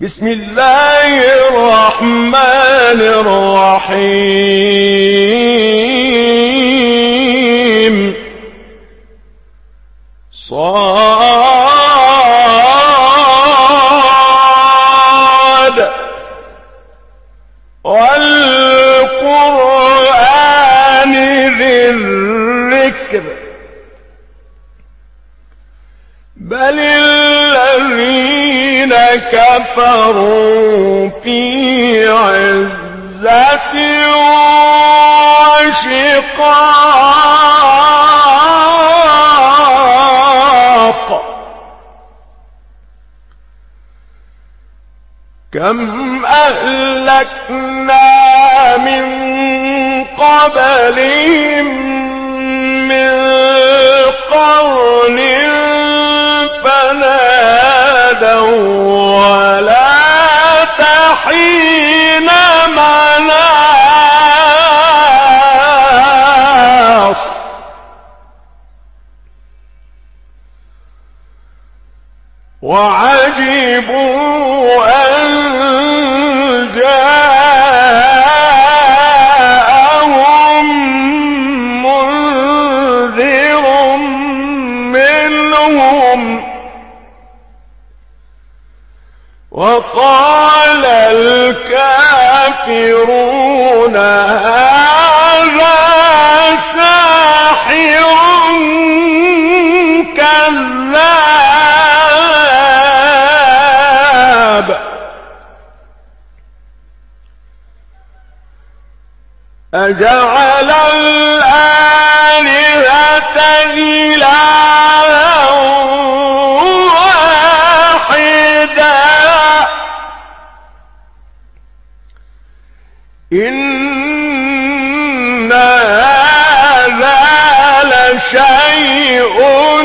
بسم الله الرحمن الرحيم صاد والقرآن ذي الذكر بل الذين كفروا في عزة وشقاق كم أهلكنا من قبلهم من قرن فنادوا ولا تحين مناص وعجبوا أن جاءهم منذر منهم وقال الكافرون هذا ساحر كذاب أجعل الآلهة إلها واحدا إن هذا لشيء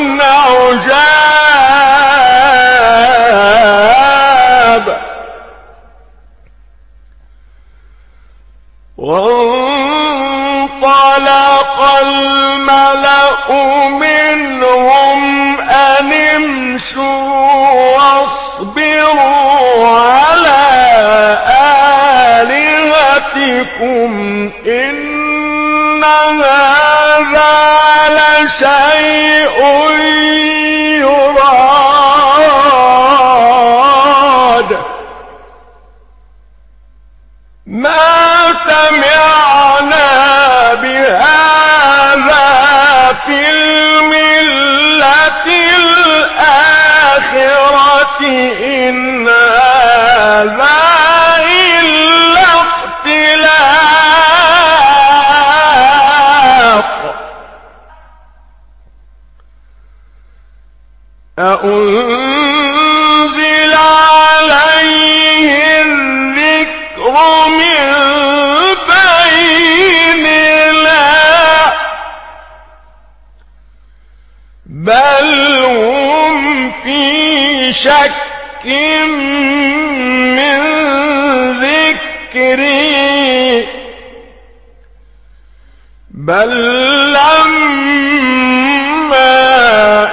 عجاب وانطلق الملأ منهم أن امشوا واصبروا على آلهتكم إن هذا لشيء يراد ما سمعنا بهذا في الملة الآخرة إن هذا إلا اختلاق أأنزل عليه الذكر من بيننا بل هم في شك من ذكري بل لما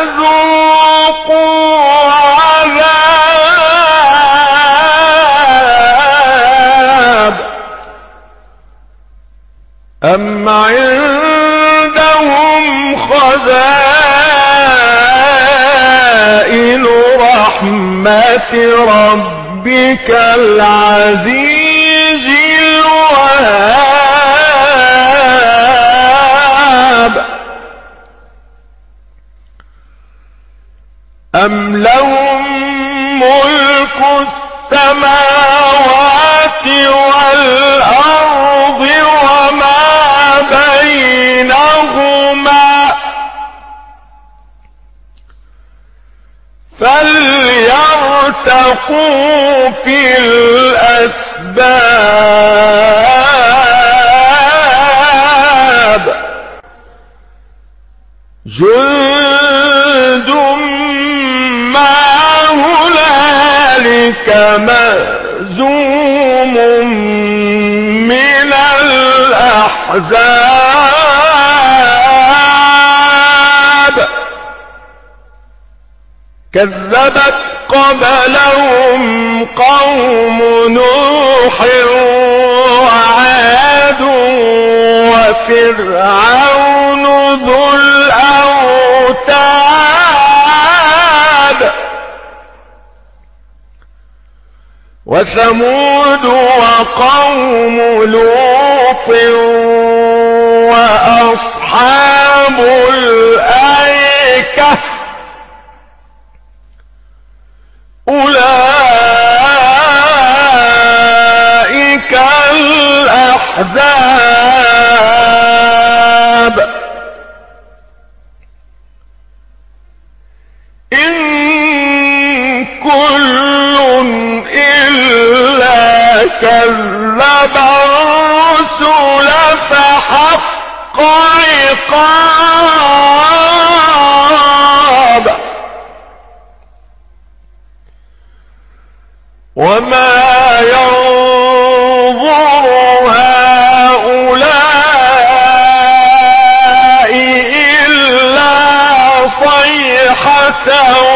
يذوقوا عذاب أم عندهم خزائن رحمة ربك العزيز الوهاب أم لهم ملك السماوات والأرض وما بينهما فليرتقوا في الأسباب جند ما هنالك مهزوم من الأحزاب كذبت قبلهم قوم نوح وعاد وفرعون ذو الأوتاد وثمود وقوم لوط وأصحاب الأيكة أولئك الأحزاب إن كل إلا كذب الرسل فحق عقاب وما ينظر هؤلاء إلا صيحة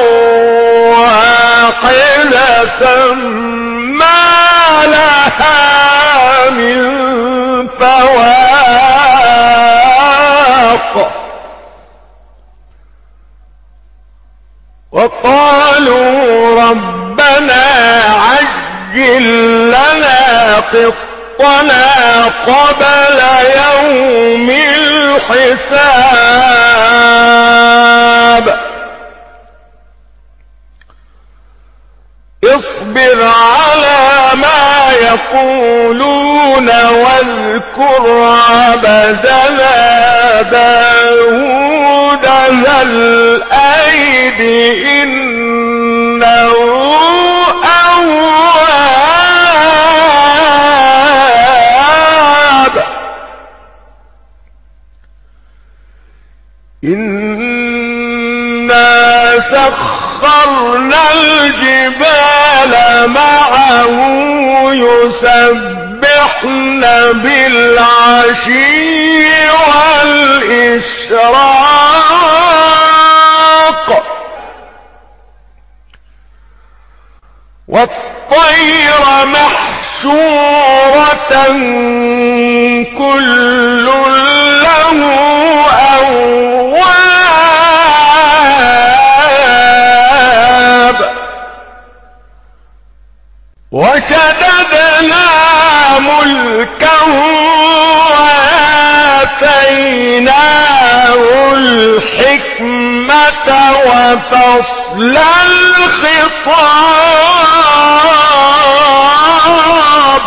واحدة ما لها من فواق وقالوا ربنا عجل لنا قطنا قبل يوم الحساب اصبر على ما يقولون واذكر عبدنا داود ذا الأيد إنه أواب إنا سخرنا الجبال معه يسبحن بالعشي والإشراق والطير محشورة كل له أواب وشددنا ملكه وآتيناه الحكمة وفصل الخطاب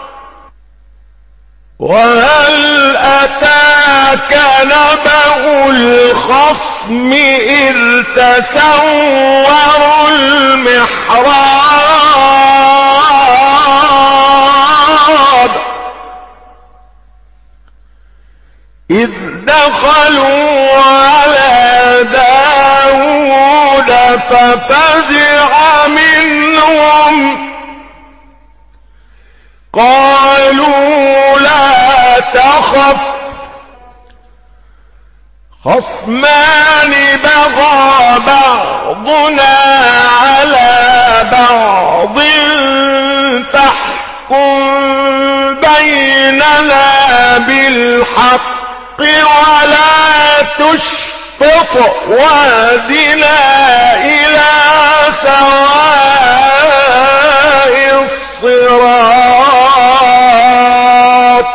وهل أتاك نبأ الخصم إذ تسوروا المحراب إذ دخلوا على داود ففزع منهم قالوا لا تخف خصمان بغى بعضنا على بعض فاحكم بيننا بالحق ولا تشطط واهدنا إلى سواء الصراط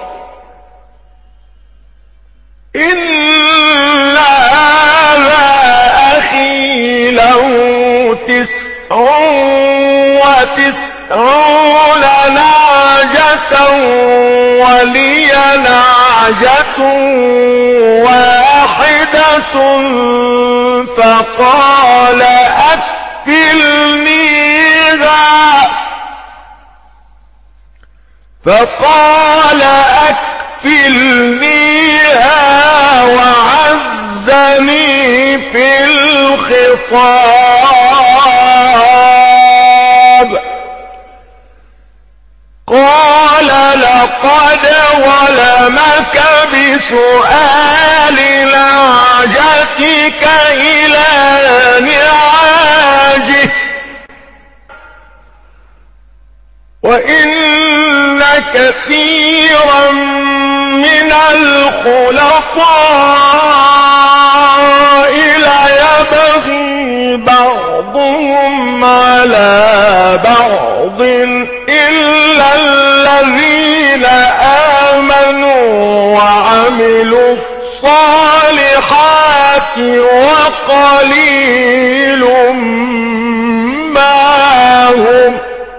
إن هذا أخي له 99 نعجة ولي نعجة واحدة فقال أكفلنيها وعزني في الخطاب قال لقد ظلمك بسؤال نعجتك إلى نعاجه كثيرا من الخلطاء ليبغي بعضهم على بعض إلا الذين آمنوا وعملوا الصالحات وقليل ما هم.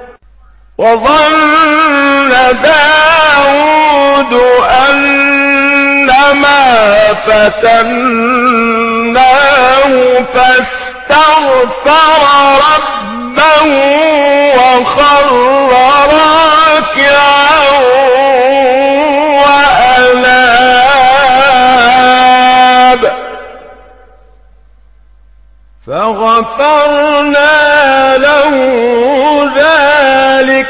وظن داود أنما فتناه فاستغفر ربه وخر راكعا وأناب فغفرنا له ذلك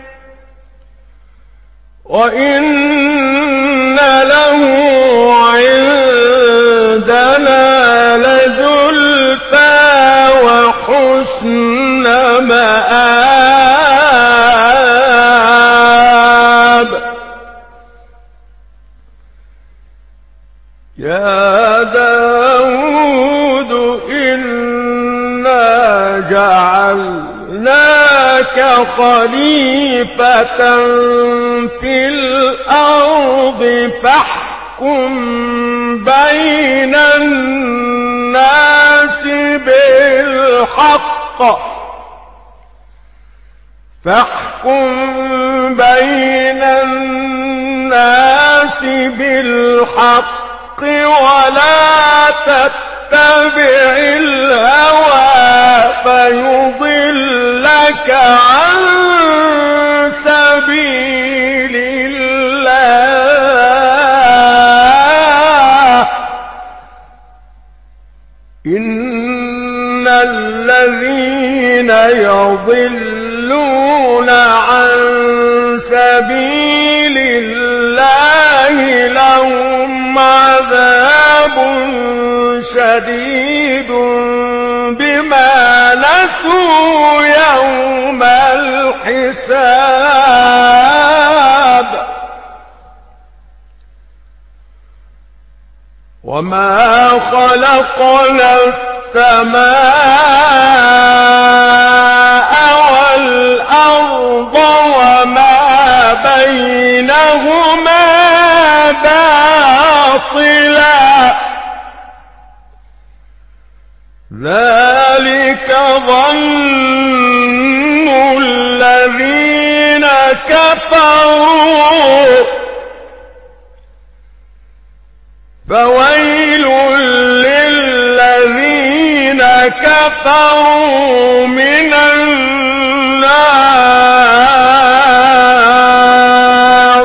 وإن له عندنا لزلفى وحسن مآب. يا داود إنا جعلناك خليفة في الأرض فاحكم بين الناس بالحق ولا تتبع الهوى فيضلك عن سبيل الله. إن الذين يضلون عن سبيل الله لهم عذاب شديد بما نسوا يوم الحساب. وما خلقنا السماء والأرض وما بينهما باطلا ذلك ظن الذين كفروا فويل للذين كفروا من النار.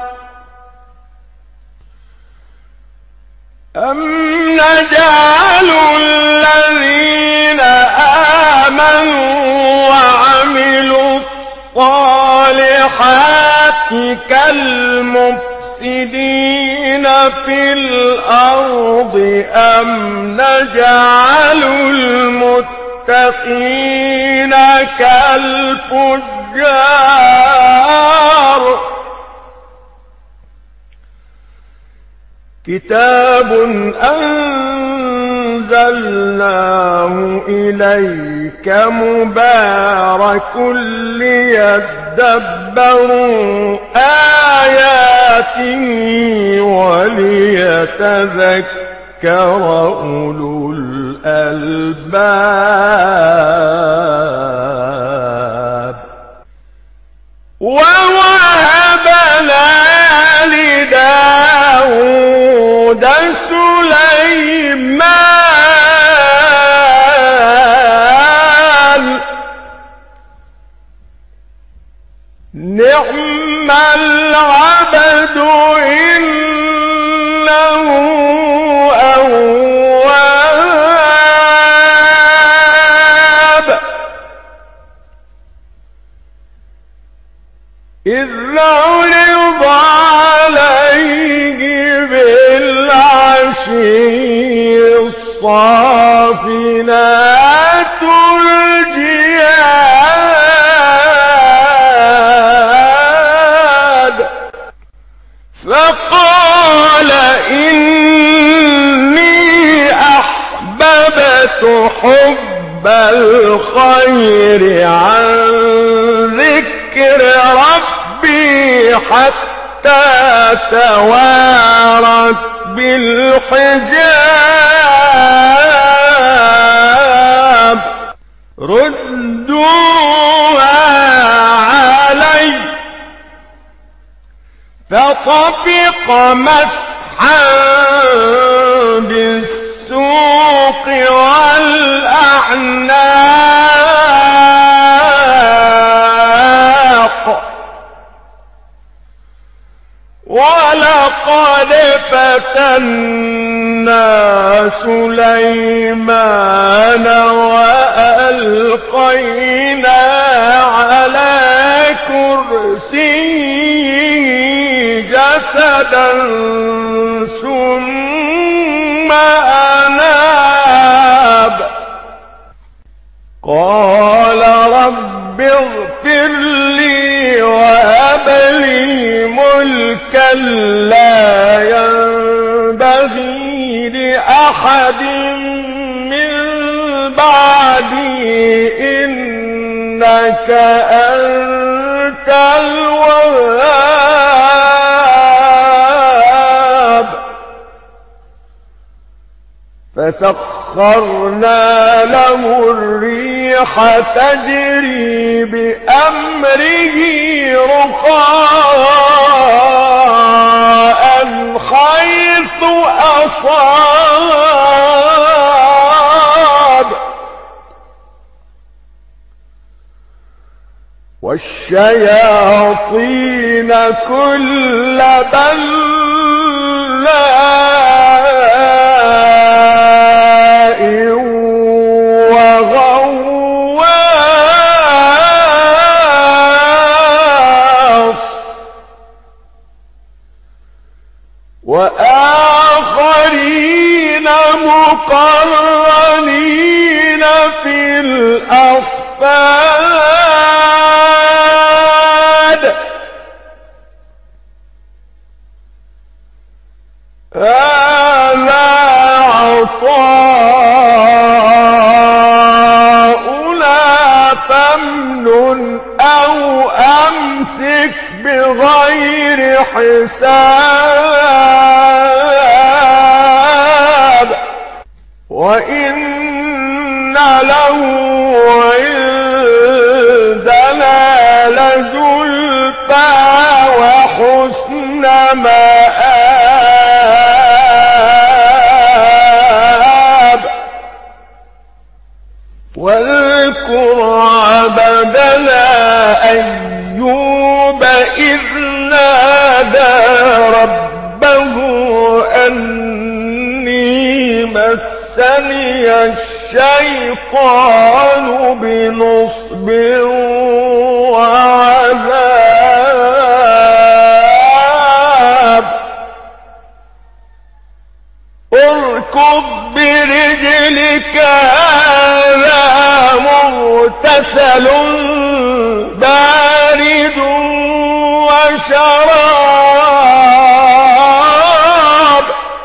أم نجعل الذين آمنوا وعملوا الصالحات كالمفسدين في الأرض أم نجعل المتقين كالفجار. كتاب أنزلناه إليك مبارك ليدبروا آياته وليتذكر أولو الألباب. ووهبنا لداود سليمان نعم العبد إنه أواب. إذ عرض عليه بالعشي الصافنات الجياد الخير عن ذكر ربي حتى توارت بالحجاب ردوها علي فطفق مسحا بالسوق والأعناق ولقد فتنا سليمان وألقينا على كرسيه جسدا ثم أناب قال رب اغفر لي وهب لي ملكا لا ينبغي لأحد من بعدي إنك أنت الوهاب فسخرنا له الريح تجري بأمره رخاء حيث أصاب والشياطين كل بلاء وغواص وآخرين مقرنين في الأصفاد هذا عطاؤنا فامنن أو أمسك بغير حساب وإن له عندنا لزلفى وحسن مآب واذكر عبدنا أيوب إذ نادى ربه أني مسني الشيطان بنصب وعذاب اركض برجلك هذا مغتسل بارد وشراب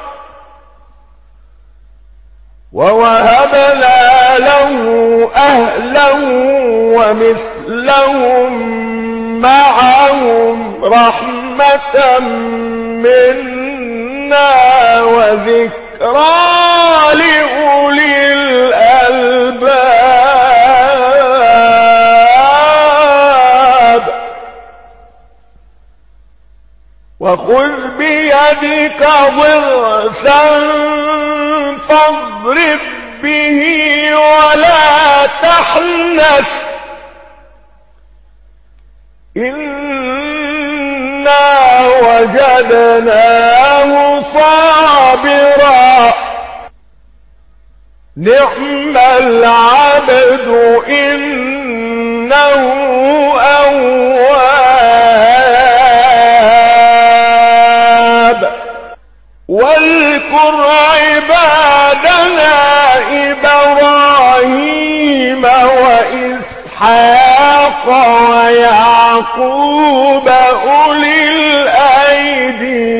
ووهبنا له أهلا ومثلهم معهم رحمة منا وذكرى لأولي الألباب وخذ بيدك ضغثا فاضرب به ولا تحنث إنا وجدناه صابرا نعم العبد إنه أواب واذكر عبادنا إبراهيم وإسحاق ويعقوب أولي الأيدي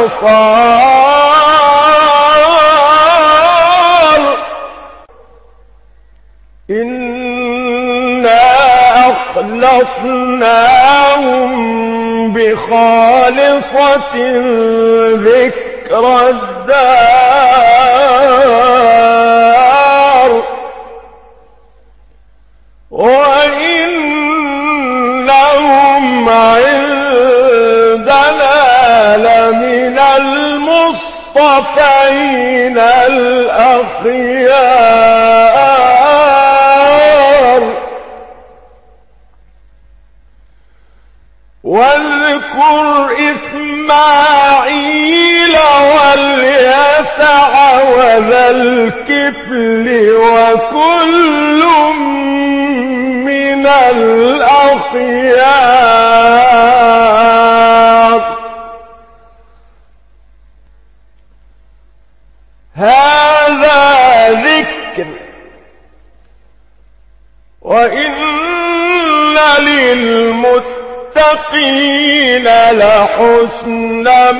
والأبصار إنا أخلصناهم بخالصة ذكر الدار وإنهم عندنا لمن المصطفين الأخيار واذكر إسماعيل واليسع وذا الكفل وكل من الأخيار هذا ذكر وإن للمتقين لحسن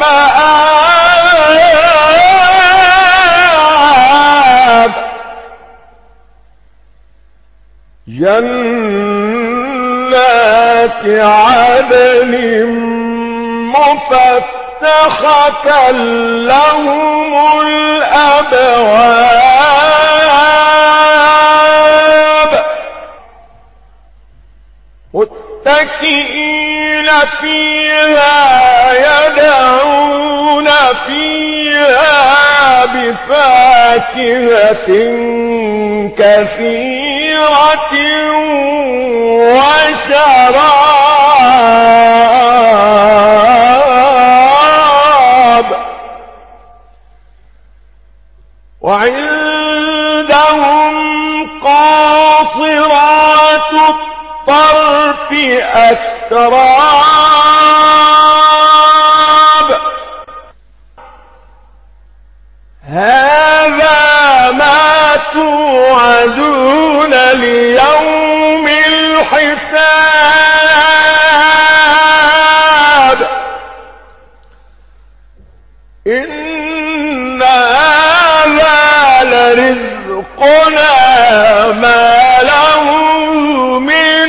مآب جنات عدن مفتحة لهم الأبواب متكئين فيها يدعون فيها بفاكهة كثيرة وشراب وعندهم قاصرات الطرف أتراب هذا ما توعدون ليوم الحساب إن هذا لرزقنا ما له من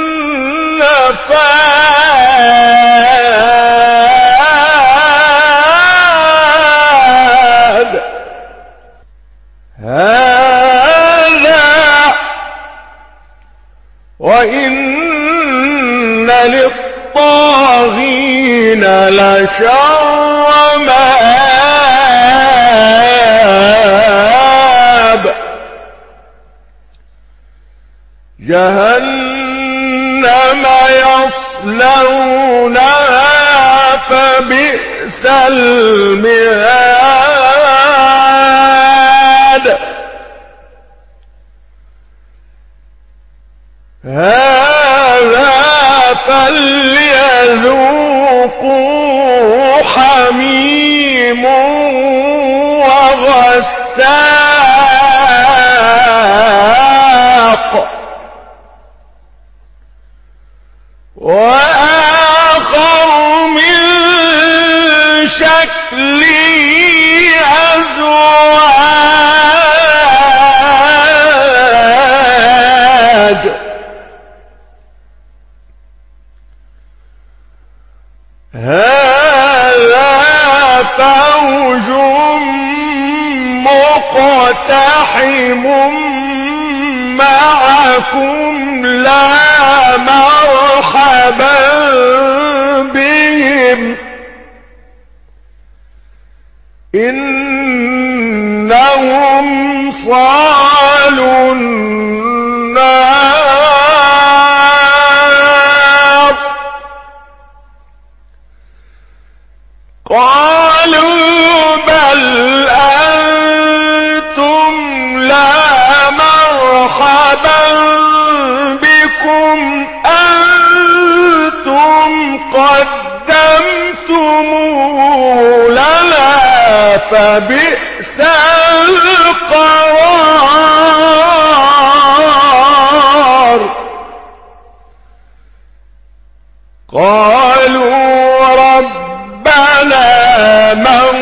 نفاد هذا وإن للطاغين لشر مآب جهنم يصلونها فبئس المهاد هذا فليذوقوا حميم وغساق وآخر من شكله أزواج هذا فوج مقتحم معكم لا مرحبا بهم إنهم صالوا النار قالوا بل أنتم لا مرحبا بكم أنتم قدمتموه لنا فبئس القرار قالوا ربنا من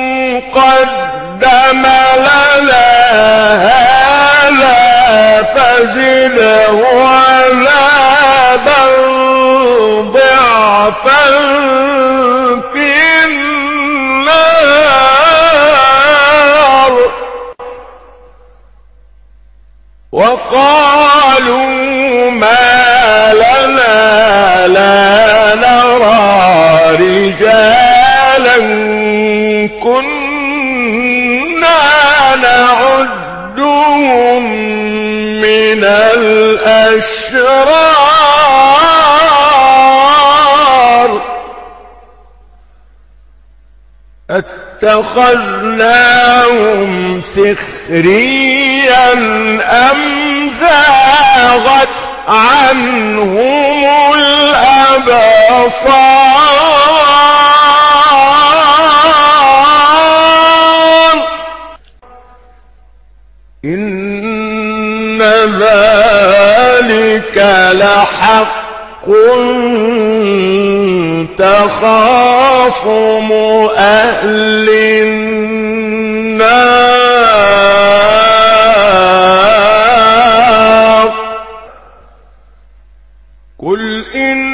قدم لنا هذا زده عذابا ضعفا في النار. وقالوا ما لنا لا نرى رجالا كنا نعدهم من الأشرار اتخذناهم سخريا أم زاغت عنهم الأبصار إن ذلك لحق تخاصم أهل النار. قل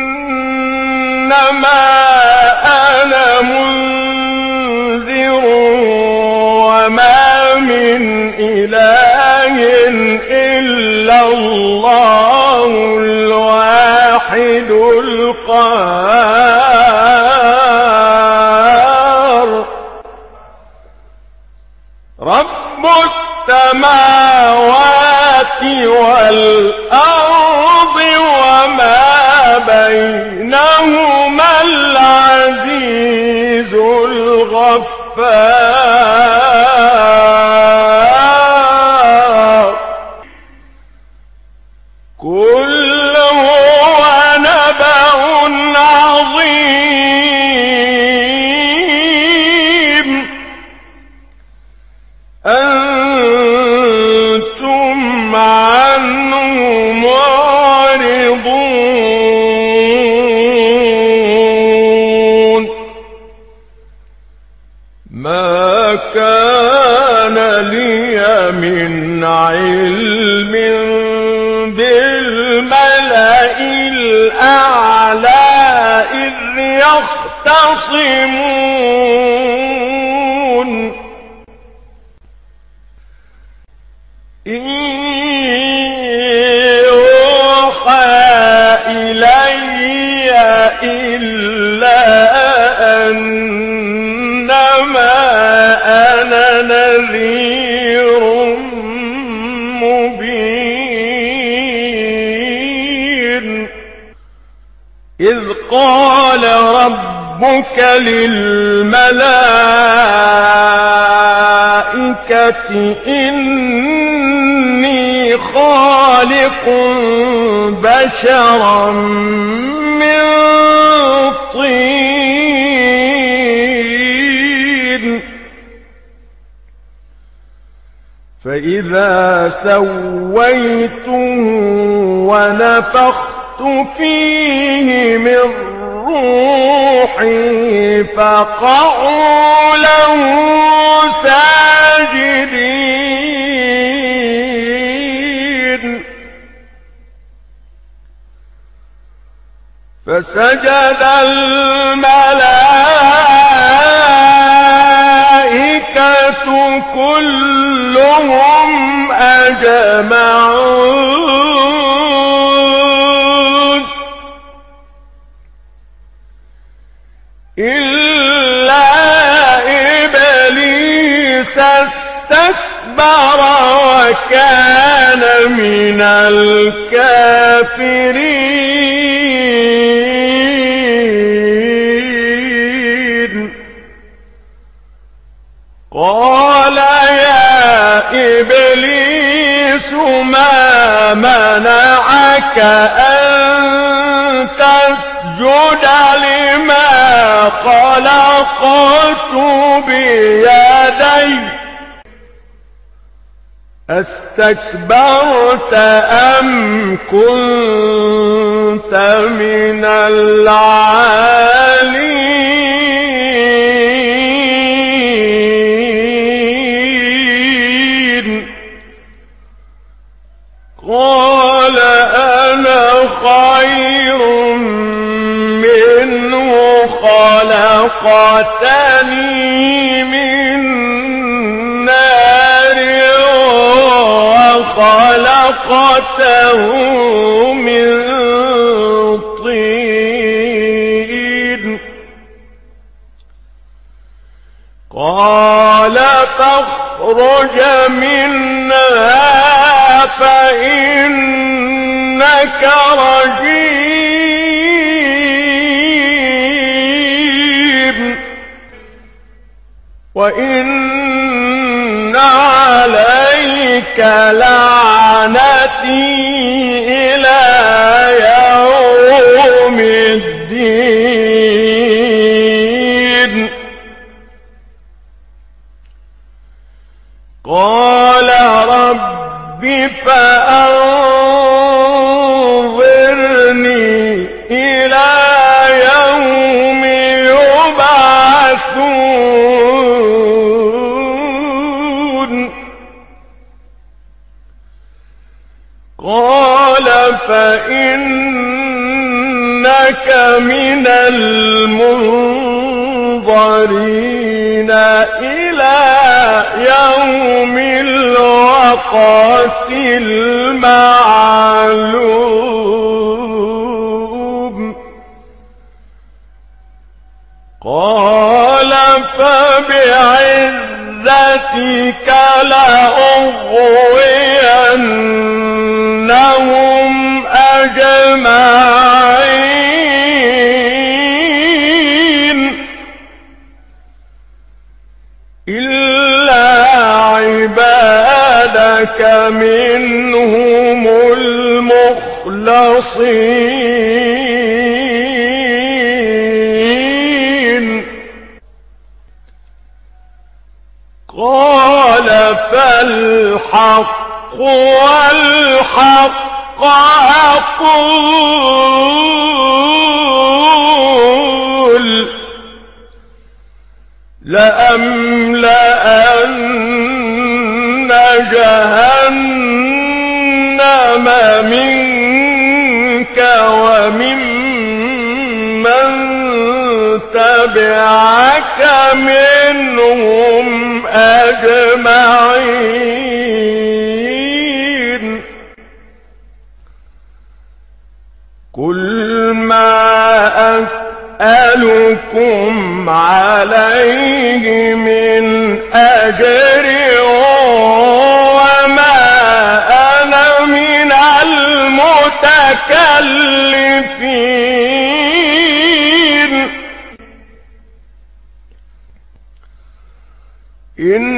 إنما أنا منذر وما من إله إلا الله الواحد القهار. رب السماوات والأرض وما بينهما العزيز الغفار. قل هو نبأ عظيم أنتم عنه معرضون. ما كان لي من علم بالملأ الأعلى إذ يختصمون إن يوحى إلي إلا أنما أنا نذير مبين. إذ قال ربك للملائكة إني خالق بشرا من طين فإذا سويته ونفخت فيه من روحي فقعوا له ساجدين. فسجد الملائكة كلهم أجمعون إلا إبليس استكبر وكان من الكافرين. قال يا إبليس ما منعك أن تسجد لما خلقت بيدي استكبرت أم كنت من العالين. قال قال أنا خير منه خلقتني من نار وخلقته من طين قال فاخرج منها فإنك رجيم وإن عليك لعنتي إلى يوم الدين قال رب فأنظرني إلى يوم يبعثون قال فإنك من المنظرين إلى يوم الوقت المعلوم قال فبعزتك لأغوينهم أجمعين إلا عبادك منهم المخلصين قال فالحق والحق أقول لأملأن جهنم منك وممن تبعك منهم أجمعين قل ما أسألكم عليه من أجر وما أنا من المتكلفين إن